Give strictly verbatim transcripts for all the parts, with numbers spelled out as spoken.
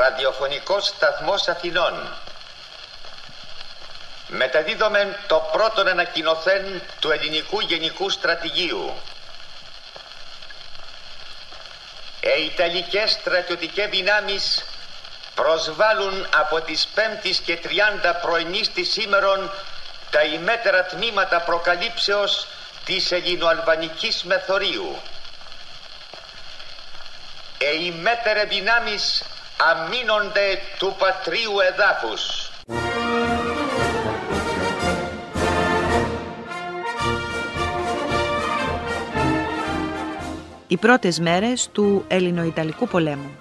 ραδιοφωνικός σταθμός Αθηνών. Μεταδίδομεν το πρώτον ανακοινωθέν του ελληνικού γενικού στρατηγίου. Οι Ιταλικές στρατιωτικές δυνάμεις προσβάλλουν από τις πέμπτης και τριάντα πρωινής της σήμερον τα ημέτερα τμήματα προκαλύψεως της ελληνοαλβανικής μεθορίου. Οι ημέτερε δυνάμεις αμήνονται του πατρίου εδάφους. Οι πρώτες μέρες του Ελληνοϊταλικού πολέμου.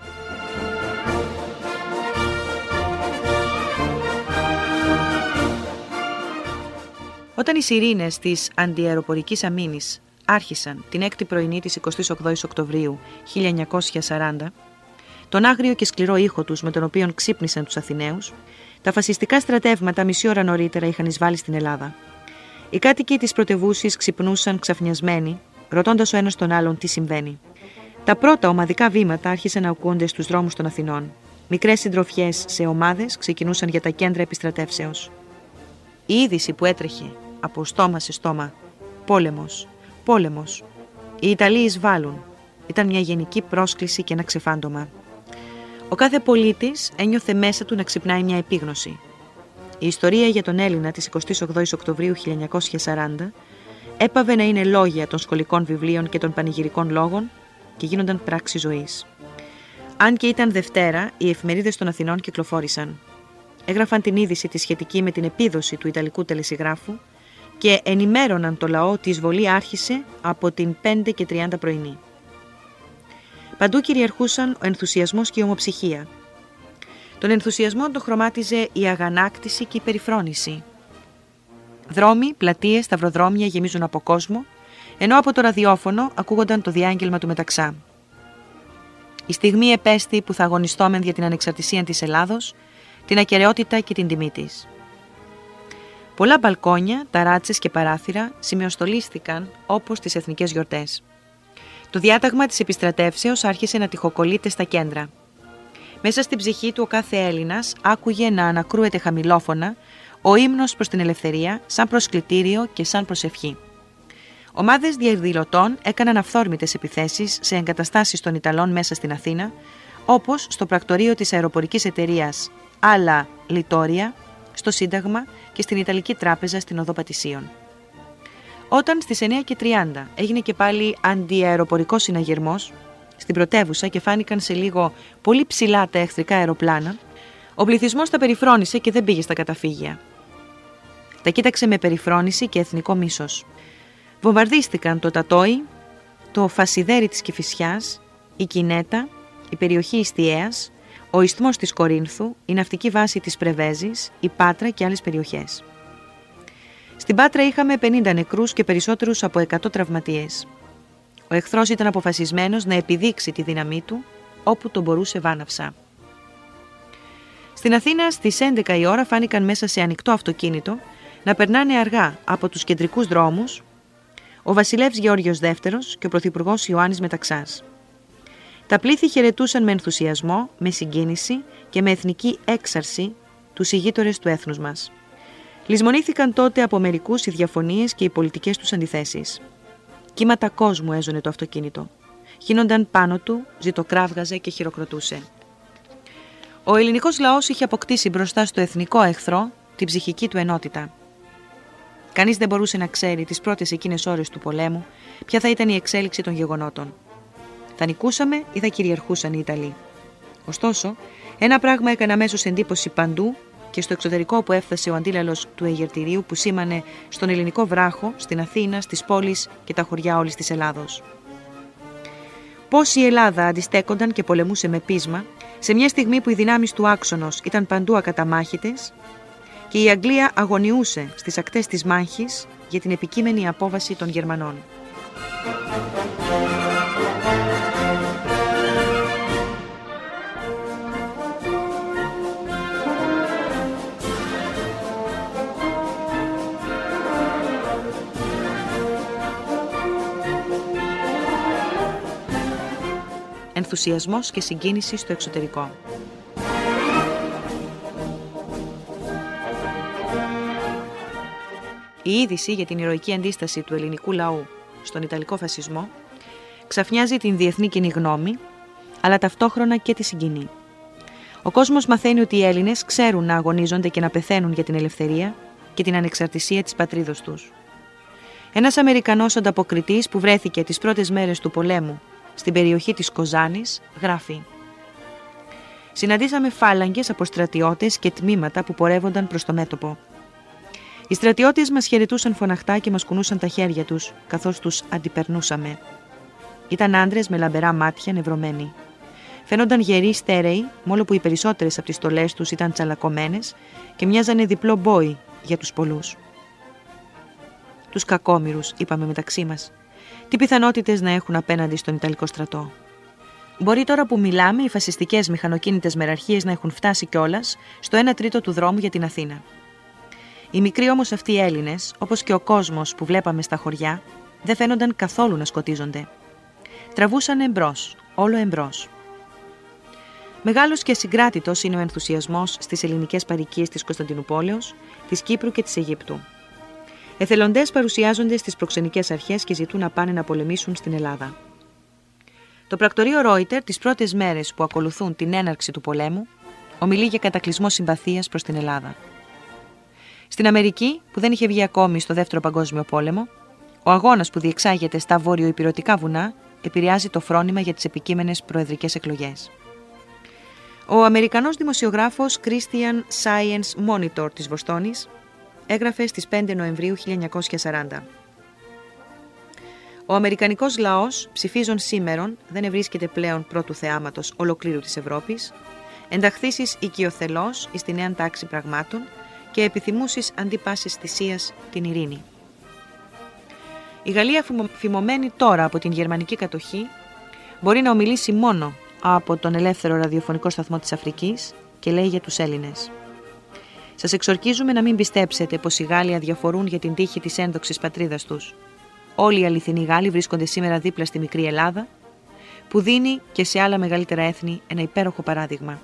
Όταν οι σιρήνες της αντιαεροπορικής αμήνης άρχισαν την έκτη πρωινή της εικοστής όγδοης Οκτωβρίου χίλια εννιακόσια σαράντα, τον άγριο και σκληρό ήχο τους με τον οποίο ξύπνησαν τους Αθηναίους, τα φασιστικά στρατεύματα μισή ώρα νωρίτερα είχαν εισβάλει στην Ελλάδα. Οι κάτοικοι της πρωτευούσης ξυπνούσαν ξαφνιασμένοι, ρωτώντας ο ένας τον άλλον τι συμβαίνει. Τα πρώτα ομαδικά βήματα άρχισαν να ακούγονται στους δρόμους των Αθηνών. Μικρές συντροφιές σε ομάδες ξεκινούσαν για τα κέντρα επιστρατεύσεως. Η είδηση που έτρεχε από στόμα σε στόμα, πόλεμος, πόλεμος, οι Ιταλοί εισβάλλουν, ήταν μια γενική πρόσκληση και ένα ξεφάντωμα. Ο κάθε πολίτης ένιωθε μέσα του να ξυπνάει μια επίγνωση. Η ιστορία για τον Έλληνα της εικοστής όγδοης Οκτωβρίου χίλια εννιακόσια σαράντα έπαβε να είναι λόγια των σχολικών βιβλίων και των πανηγυρικών λόγων και γίνονταν πράξη ζωής. Αν και ήταν Δευτέρα, οι εφημερίδες των Αθηνών κυκλοφόρησαν. Έγραφαν την είδηση τη σχετική με την επίδοση του Ιταλικού τελεσυγράφου και ενημέρωναν το λαό ότι η εισβολή άρχισε από την πέντε και τριάντα πρωινή. Παντού κυριαρχούσαν ο ενθουσιασμός και η ομοψυχία. Τον ενθουσιασμό τον χρωμάτιζε η αγανάκτηση και η περιφρόνηση. Δρόμοι, πλατείες, σταυροδρόμια γεμίζουν από κόσμο, ενώ από το ραδιόφωνο ακούγονταν το διάγγελμα του μεταξά. Η στιγμή επέστη που θα αγωνιστόμεν για την ανεξαρτησία της Ελλάδος, την ακεραιότητα και την τιμή της. Πολλά μπαλκόνια, ταράτσες και παράθυρα σημειοστολίστηκαν όπως τις εθνικές γιορτές. Το διάταγμα της επιστρατεύσεως άρχισε να τοιχοκολλείται στα κέντρα. Μέσα στην ψυχή του ο κάθε Έλληνας άκουγε να ανακρούεται χαμηλόφωνα ο ύμνος προς την ελευθερία σαν προσκλητήριο και σαν προσευχή. Ομάδες διαδηλωτών έκαναν αυθόρμητες επιθέσεις σε εγκαταστάσεις των Ιταλών μέσα στην Αθήνα, όπως στο πρακτορείο της αεροπορικής εταιρείας Άλλα Λιτόρια, στο Σύνταγμα και στην Ιταλική Τράπεζα στην Οδό Πατησίων. Όταν στις εννιά και τριάντα έγινε και πάλι αντιαεροπορικός συναγερμός στην πρωτεύουσα και φάνηκαν σε λίγο πολύ ψηλά τα εχθρικά αεροπλάνα, ο πληθυσμός τα περιφρόνησε και δεν πήγε στα καταφύγια. Τα κοίταξε με περιφρόνηση και εθνικό μίσος. Βομβαρδίστηκαν το Τατόι, το Φασιδέρι της Κηφισιάς, η Κινέτα, η περιοχή Ιστιαίας, ο Ισθμός της Κορίνθου, η ναυτική βάση της Πρεβέζης, η Πάτρα και άλλες περιοχές. Στην Πάτρα είχαμε πενήντα νεκρούς και περισσότερους από εκατό τραυματίες. Ο εχθρός ήταν αποφασισμένος να επιδείξει τη δύναμή του όπου τον μπορούσε βάναυσα. Στην Αθήνα στις έντεκα η ώρα φάνηκαν μέσα σε ανοιχτό αυτοκίνητο να περνάνε αργά από τους κεντρικούς δρόμους ο βασιλεύς Γεώργιος Δεύτερος και ο πρωθυπουργός Ιωάννης Μεταξάς. Τα πλήθη χαιρετούσαν με ενθουσιασμό, με συγκίνηση και με εθνική έξαρση τους ηγείτορες του έθνους μας. Λησμονήθηκαν τότε από μερικούς οι διαφωνίες και οι πολιτικές τους αντιθέσεις. Κύματα κόσμου έζωνε το αυτοκίνητο. Χύνονταν πάνω του, ζητοκράβγαζε και χειροκροτούσε. Ο ελληνικός λαός είχε αποκτήσει μπροστά στο εθνικό εχθρό την ψυχική του ενότητα. Κανείς δεν μπορούσε να ξέρει τις πρώτες εκείνες ώρες του πολέμου ποια θα ήταν η εξέλιξη των γεγονότων. Θα νικούσαμε ή θα κυριαρχούσαν οι Ιταλοί. Ωστόσο, ένα πράγμα έκανε αμέσως εντύπωση παντού και στο εξωτερικό που έφτασε ο αντίλαλος του Αιγερτηρίου που σήμανε στον ελληνικό βράχο, στην Αθήνα, στις πόλεις και τα χωριά όλης της Ελλάδος. Πώς η Ελλάδα αντιστέκονταν και πολεμούσε με πείσμα σε μια στιγμή που οι δυνάμεις του άξονος ήταν παντού ακαταμάχητες και η Αγγλία αγωνιούσε στις ακτές της μάχης για την επικείμενη απόβαση των Γερμανών. Ενθουσιασμός και συγκίνηση στο εξωτερικό. Η είδηση για την ηρωική αντίσταση του ελληνικού λαού στον Ιταλικό φασισμό ξαφνιάζει την διεθνή κοινή γνώμη, αλλά ταυτόχρονα και τη συγκινεί. Ο κόσμος μαθαίνει ότι οι Έλληνες ξέρουν να αγωνίζονται και να πεθαίνουν για την ελευθερία και την ανεξαρτησία της πατρίδος τους. Ένας Αμερικανός ανταποκριτής που βρέθηκε τις πρώτες μέρες του πολέμου στην περιοχή της Κοζάνης γράφει: «Συναντήσαμε φάλαγγες από στρατιώτες και τμήματα που πορεύονταν προς το μέτωπο. Οι στρατιώτες μας χαιρετούσαν φωναχτά και μας κουνούσαν τα χέρια τους καθώς τους αντιπερνούσαμε. Ήταν άντρες με λαμπερά μάτια νευρωμένοι. Φαίνονταν γεροί στέρεοι, μόλο που οι περισσότερες από τις στολές τους ήταν τσαλακωμένες και μοιάζανε διπλό μπόι για τους πολλούς. Τους κακόμοιρους, είπαμε μεταξύ μας. Τι πιθανότητες να έχουν απέναντι στον Ιταλικό στρατό. Μπορεί τώρα που μιλάμε οι φασιστικές μηχανοκίνητες μεραρχίες να έχουν φτάσει κιόλας στο ένα τρίτο του δρόμου για την Αθήνα. Οι μικροί όμως αυτοί οι Έλληνες, όπως και ο κόσμος που βλέπαμε στα χωριά, δεν φαίνονταν καθόλου να σκοτίζονται. Τραβούσαν εμπρός, όλο εμπρός. Μεγάλος και συγκράτητος είναι ο ενθουσιασμός στις ελληνικές παροικίες της Κωνσταντινουπόλεως, της Κύπρου και της Αιγύπτου. Εθελοντές παρουσιάζονται στις προξενικές αρχές και ζητούν να πάνε να πολεμήσουν στην Ελλάδα. Το πρακτορείο Ρόιτερ τις πρώτες μέρες που ακολουθούν την έναρξη του πολέμου ομιλεί για κατακλυσμό συμπαθίας προς την Ελλάδα. Στην Αμερική, που δεν είχε βγει ακόμη στο Δεύτερο Παγκόσμιο Πόλεμο, ο αγώνας που διεξάγεται στα βορειοϊπειρωτικά βουνά επηρεάζει το φρόνημα για τις επικείμενες προεδρικές εκλογές. Ο Αμερικανός δημοσιογράφος Christian Science Monitor της Βοστόνης έγραφε στις πέντε Νοεμβρίου χίλια εννιακόσια σαράντα. Ο Αμερικανικός λαός ψηφίζων σήμερον δεν ευρίσκεται πλέον πρώτου θεάματος ολοκλήρου της Ευρώπης, ενταχθήσεις οικειοθελώς εις τη νέα τάξη πραγμάτων και επιθυμούσεις αντί πάσης θυσίας την ειρήνη. Η Γαλλία, φημωμένη τώρα από την γερμανική κατοχή, μπορεί να ομιλήσει μόνο από τον ελεύθερο ραδιοφωνικό σταθμό της Αφρικής και λέει για τους Έλληνες: «Σας εξορκίζουμε να μην πιστέψετε πως οι Γάλλοι αδιαφορούν για την τύχη της ένδοξης πατρίδας τους. Όλοι οι αληθινοί Γάλλοι βρίσκονται σήμερα δίπλα στη μικρή Ελλάδα, που δίνει και σε άλλα μεγαλύτερα έθνη ένα υπέροχο παράδειγμα».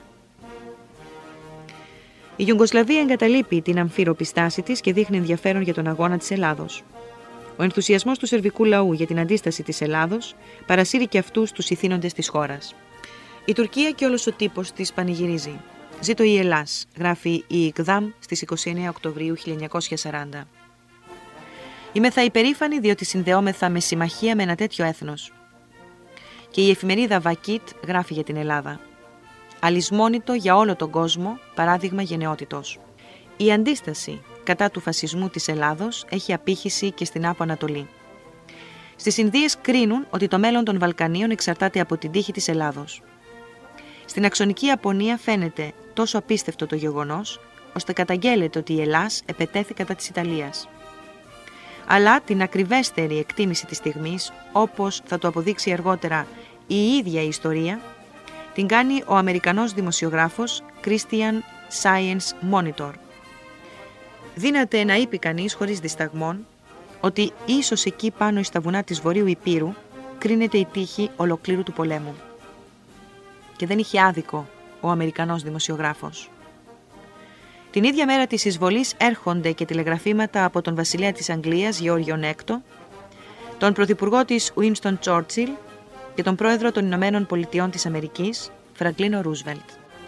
Η Ιουγκοσλαβία εγκαταλείπει την αμφίροπη στάση της και δείχνει ενδιαφέρον για τον αγώνα της Ελλάδος. Ο ενθουσιασμός του σερβικού λαού για την αντίσταση της Ελλάδος παρασύρει και αυτούς τους ηθήνοντες της χώρας. Η Τουρκία και όλος ο τύπος της πανηγυρίζει. «Ζήτω η Ελλάς», γράφει η ΙΚΔΑΜ στις είκοσι εννέα Οκτωβρίου χίλια εννιακόσια σαράντα. «Είμεθα υπερήφανοι διότι συνδεόμεθα με συμμαχία με ένα τέτοιο έθνος». Και η εφημερίδα Βακίτ γράφει για την Ελλάδα: «Αλυσμόνητο για όλο τον κόσμο, παράδειγμα γενναιότητος. Η αντίσταση κατά του φασισμού της Ελλάδος έχει απήχηση και στην Άπο Ανατολή. Στις Ινδίες κρίνουν ότι το μέλλον των Βαλκανίων εξαρτάται από την τύχη της Ελλάδος. Στην Αξονική Ιαπωνία φαίνεται τόσο απίστευτο το γεγονός, ώστε καταγγέλλεται ότι η Ελλάς επετέθη κατά της Ιταλίας. Αλλά την ακριβέστερη εκτίμηση της στιγμής, όπως θα το αποδείξει αργότερα η ίδια η ιστορία, την κάνει ο Αμερικανός δημοσιογράφος Christian Science Monitor. Δύναται να είπε κανείς χωρίς δισταγμόν ότι ίσως εκεί πάνω στα βουνά της Βορείου Υπήρου κρίνεται η τύχη ολοκλήρου του πολέμου. Και δεν είχε άδικο ο Αμερικανός δημοσιογράφος. Την ίδια μέρα της εισβολής έρχονται και τηλεγραφήματα από τον βασιλέα της Αγγλίας Γεώργιο Έκτο, τον πρωθυπουργό της Winston Churchill και τον πρόεδρο των Ηνωμένων Πολιτειών της Αμερικής Φραγκλίνο Ρούσβελτ.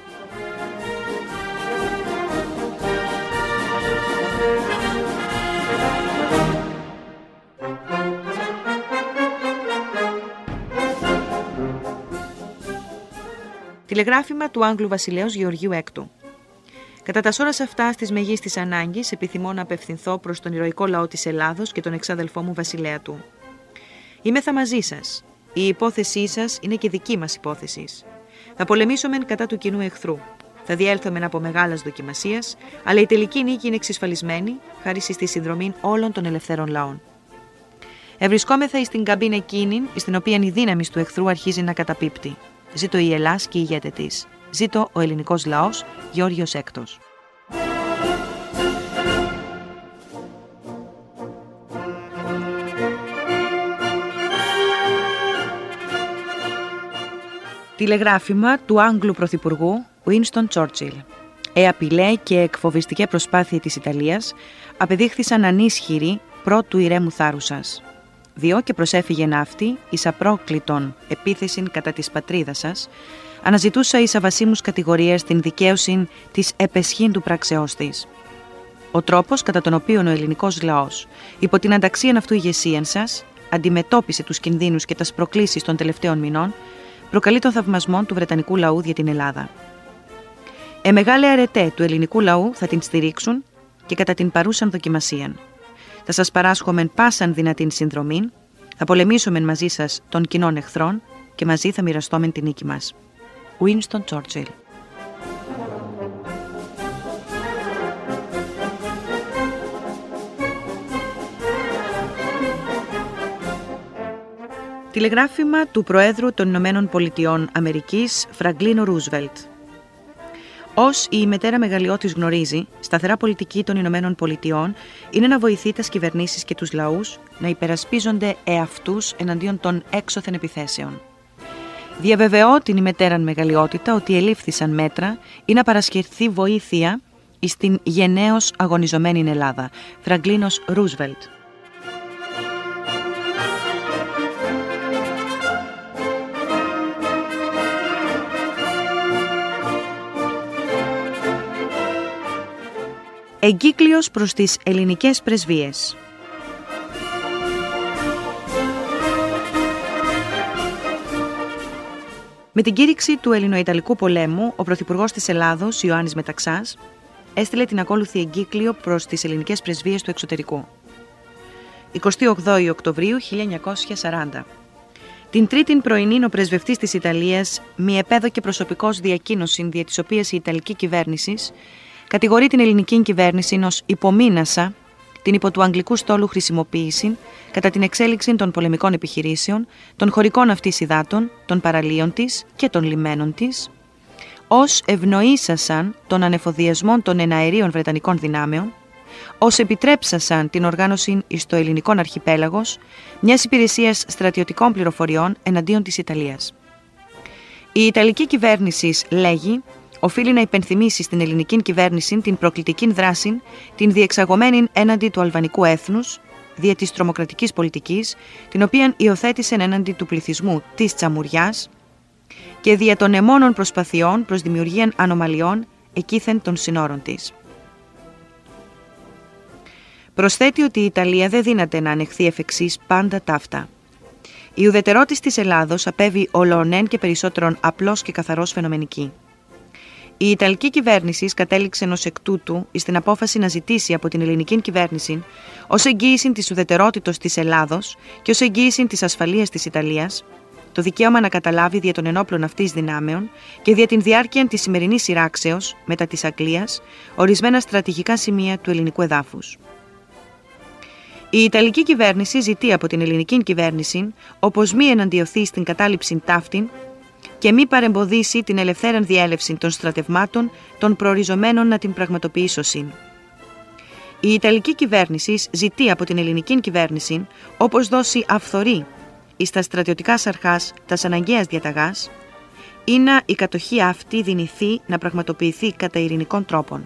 Τηλεγράφημα του Άγγλου βασιλέως Γεωργίου Έκτου. Κατά τα σώρας αυτά της μεγίστης ανάγκης επιθυμώ να απευθυνθώ προς τον ηρωικό λαό της Ελλάδος και τον εξάδελφό μου βασιλέα του. Είμεθα μαζί σας. Η υπόθεσή σας είναι και δική μας υπόθεση. Θα πολεμήσουμε κατά του κοινού εχθρού. Θα διέλθουμε από μεγάλας δοκιμασίας, αλλά η τελική νίκη είναι εξασφαλισμένη χάρη στη συνδρομή όλων των ελευθέρων λαών. Ευρισκόμεθα στην καμπίνα εκείνη, στην οποία η δύναμη του εχθρού αρχίζει να καταπίπτει. Ζήτω η Ελλάς και η ηγέτε της. Ζήτω ο ελληνικός λαός, Γεώργιος Έκτος. Τηλεγράφημα του Άγγλου Πρωθυπουργού Winston Churchill. η απειλέ και εκφοβιστική προσπάθεια της Ιταλίας απεδείχθησαν ανίσχυροι πρώτου ηρέμου θάρρουσας. Διό και προσέφυγε ναύτη εις απρόκλητον επίθεσιν κατά της πατρίδας σας, αναζητούσα εις αβασίμους κατηγορίες την δικαίωσιν της επεσχήν του πράξεώς της. Ο τρόπος κατά τον οποίο ο ελληνικός λαός, υπό την ανταξίαν αυτού ηγεσίαν σας, αντιμετώπισε τους κινδύνους και τας προκλήσεις των τελευταίων μηνών, προκαλεί τον θαυμασμό του Βρετανικού λαού για την Ελλάδα. Ε μεγάλη αρετέ του ελληνικού λαού θα την στηρίξουν και κατά την παρούσαν δοκιμασίαν. Θα σας παράσχομεν πάσαν δυνατήν συνδρομήν, θα πολεμήσομεν μαζί σας των κοινών εχθρών και μαζί θα μοιραστόμεν την νίκη μας. Winston Churchill. Τηλεγράφημα του Προέδρου των Ηνωμένων Πολιτειών Αμερικής, Φραγκλίνο Ρούσβελτ. Ως η μητέρα μεγαλειώτης γνωρίζει, σταθερά πολιτική των Ηνωμένων Πολιτειών είναι να βοηθεί τις κυβερνήσεις και τους λαούς να υπερασπίζονται εαυτούς εναντίον των έξωθεν επιθέσεων. Διαβεβαιώ την ημετέραν μεγαλειότητα ότι ελήφθησαν μέτρα ή να παρασχεθεί βοήθεια εις την γενναίως αγωνιζομένη Ελλάδα. Φραγκλίνος Ρούσβελτ. Εγκύκλιος προς τις ελληνικές πρεσβείες. Με την κήρυξη του Ελληνοϊταλικού πολέμου, ο Πρωθυπουργός της Ελλάδος, Ιωάννης Μεταξάς, έστειλε την ακόλουθη εγκύκλιο προς τις ελληνικές πρεσβείες του εξωτερικού. εικοστή όγδοη Οκτωβρίου χίλια εννιακόσια σαράντα. Την τρίτην πρωινήν ο πρεσβευτής της Ιταλίας μη επέδωκε προσωπικός διακοίνωσιν δια της οποίας η Ιταλική κυβέρνηση κατηγορεί την ελληνική κυβέρνηση ως υπομείνασα την υπό του αγγλικού στόλου χρησιμοποίηση κατά την εξέλιξη των πολεμικών επιχειρήσεων, των χωρικών αυτής υδάτων, των παραλίων της και των λιμένων της, ως ευνοήσασαν τον ανεφοδιασμό των εναερίων βρετανικών δυνάμεων, ως επιτρέψασαν την οργάνωση εις το ελληνικών αρχιπέλαγος μιας υπηρεσίας στρατιωτικών πληροφοριών εναντίον της Ιταλίας. Η Ιταλική κυβέρνηση, λέγει, οφείλει να υπενθυμίσει στην ελληνική κυβέρνηση την προκλητική δράση, την διεξαγωμένη έναντι του αλβανικού έθνους, δια της τρομοκρατικής πολιτικής, την οποία υιοθέτησε έναντι του πληθυσμού της Τσαμουριάς και δια των αιμώνων προσπαθειών προς δημιουργία ανομαλιών εκείθεν των συνόρων της. Προσθέτει ότι η Ιταλία δεν δύναται να ανεχθεί εφ' εξής πάντα ταύτα. Η ουδετερότης της Ελλάδος απέβει ολοονέν και περισσότερον απλός και καθαρός φαινομενική. Η Ιταλική κυβέρνηση κατέληξε ενός εκ τούτου στην απόφαση να ζητήσει από την ελληνική κυβέρνηση ως εγγύηση της ουδετερότητος της Ελλάδος και ως εγγύηση της ασφαλείας της Ιταλίας το δικαίωμα να καταλάβει δια των ενόπλων αυτής δυνάμεων και δια την διάρκεια της σημερινής σειράξεως μετά της Αγγλίας ορισμένα στρατηγικά σημεία του ελληνικού εδάφους. Η Ιταλική κυβέρνηση ζητεί από την ελληνική κυβέρνηση όπως μη εναντιωθεί στην κατάληψη ταύτην και μη παρεμποδίσει την ελευθέραν διέλευση των στρατευμάτων των προοριζομένων να την πραγματοποιήσωσιν. Η Ιταλική κυβέρνηση ζητεί από την ελληνική κυβέρνηση όπως δώσει αυθορή εις τα στρατιωτικά σαρχάς τας αναγκαίας διαταγάς ή να η κατοχή αυτή δυνηθεί να πραγματοποιηθεί κατά ειρηνικών τρόπων.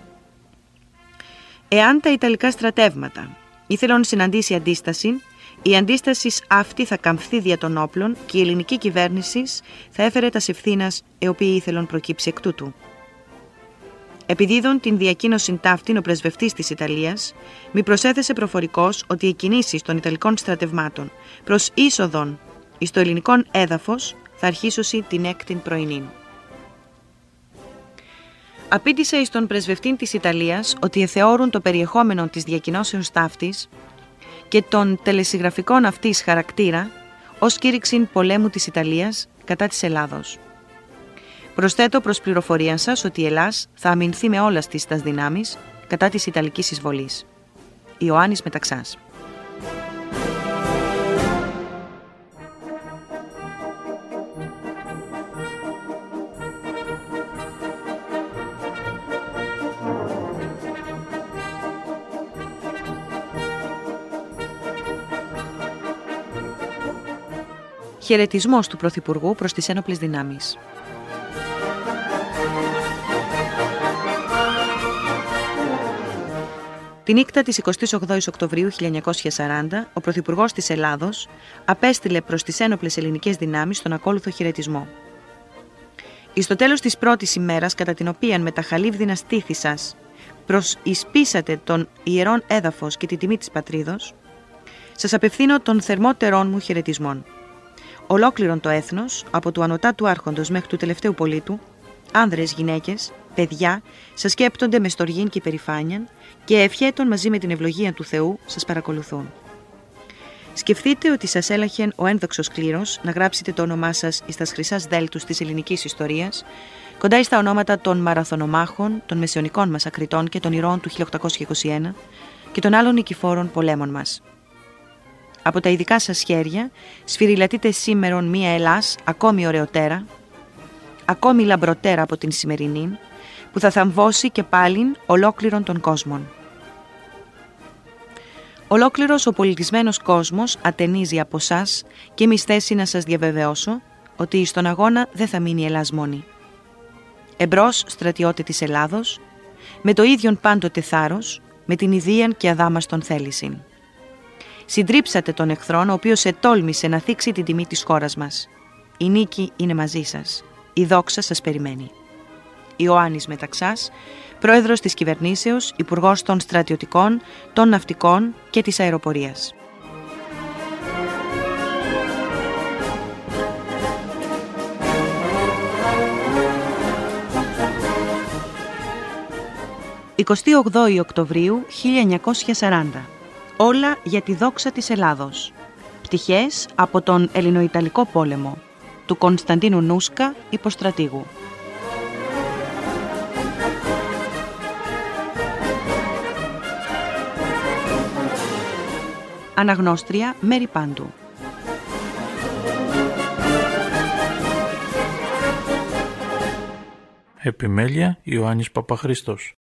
Εάν τα Ιταλικά στρατεύματα ήθελαν συναντήσει αντίσταση, η αντίσταση αυτή θα καμφθεί δια των όπλων και η ελληνική κυβέρνηση θα έφερε τα ευθύνας οι οποίοι ήθελαν προκύψει εκ τούτου. Επιδίδων την διακοίνωση ταύτην ο πρεσβευτής της Ιταλίας, μη προσέθεσε προφορικός ότι οι κινήσεις των Ιταλικών στρατευμάτων προς είσοδον εις το ελληνικό έδαφος θα αρχίσουν την έκτην πρωινήν. Απήντησε εις τον πρεσβευτή της Ιταλίας ότι εθεώρουν το περιεχόμενο της διακοινώσεως ταύτης και των τελεσυγραφικών αυτής χαρακτήρα ως κήρυξην πολέμου της Ιταλίας κατά της Ελλάδος. Προσθέτω προς πληροφορία σας ότι η Ελλάς θα αμυνθεί με όλας τις τας δυνάμεις κατά της Ιταλικής εισβολής. Ιωάννης Μεταξάς. Χαιρετισμός του Πρωθυπουργού προς τις ένοπλες δυνάμεις. Τη νύχτα της εικοστής ογδόης Οκτωβρίου χίλια εννιακόσια σαράντα, ο Πρωθυπουργός της Ελλάδος απέστειλε προς τις ένοπλες ελληνικές δυνάμεις τον ακόλουθο χαιρετισμό. Εις το τέλος της πρώτης ημέρας, κατά την οποία με τα χαλίβδινα στήθη σας προσεισπίσατε τον ιερόν έδαφος και τη τιμή της πατρίδος, σας απευθύνω των θερμότερων μου χαιρετισμών. Ολόκληρον το έθνος, από του ανωτάτου άρχοντος μέχρι του τελευταίου πολίτου, άνδρες, γυναίκες, παιδιά, σας σκέπτονται με στοργήν και υπερηφάνιαν και ευχέτων μαζί με την ευλογία του Θεού σας παρακολουθούν. Σκεφτείτε ότι σας έλαχεν ο ένδοξος κλήρος να γράψετε το όνομά σας εις τας χρυσάς δέλτους της ελληνικής ιστορίας, κοντά εις τα ονόματα των μαραθωνομάχων, των μεσαιωνικών μας ακριτών και των ηρώων του χίλια οκτακόσια είκοσι ένα και των άλλων νικηφόρων πολέμων μας. Από τα ειδικά σας χέρια σφυριλατείτε σήμερον μία Ελλάς ακόμη ωραιοτέρα, ακόμη λαμπροτέρα από την σημερινή, που θα θαμβώσει και πάλιν ολόκληρον των κόσμων. Ολόκληρος ο πολιτισμένος κόσμος ατενίζει από σας και μη θέση να σας διαβεβαιώσω ότι στον αγώνα δεν θα μείνει η Ελλάς μόνη. Εμπρός στρατιώτη της Ελλάδος, με το ίδιον πάντοτε θάρρος, με την ιδίαν και αδάμαστον θέλησιν. Συντρίψατε τον εχθρόν, ο οποίος ετόλμησε να θίξει την τιμή της χώρας μας. Η νίκη είναι μαζί σας. Η δόξα σας περιμένει. Ιωάννης Μεταξάς, πρόεδρος της κυβερνήσεως, υπουργός των στρατιωτικών, των ναυτικών και της αεροπορίας. εικοστή ογδόη Οκτωβρίου χίλια εννιακόσια σαράντα. Όλα για τη δόξα της Ελλάδος. Πτυχές από τον Ελληνοϊταλικό πόλεμο του Κωνσταντίνου Νούσκα, υποστρατήγου. Αναγνώστρια Μέρη Πάντου. Επιμέλεια Ιωάννης Παπαχρήστος.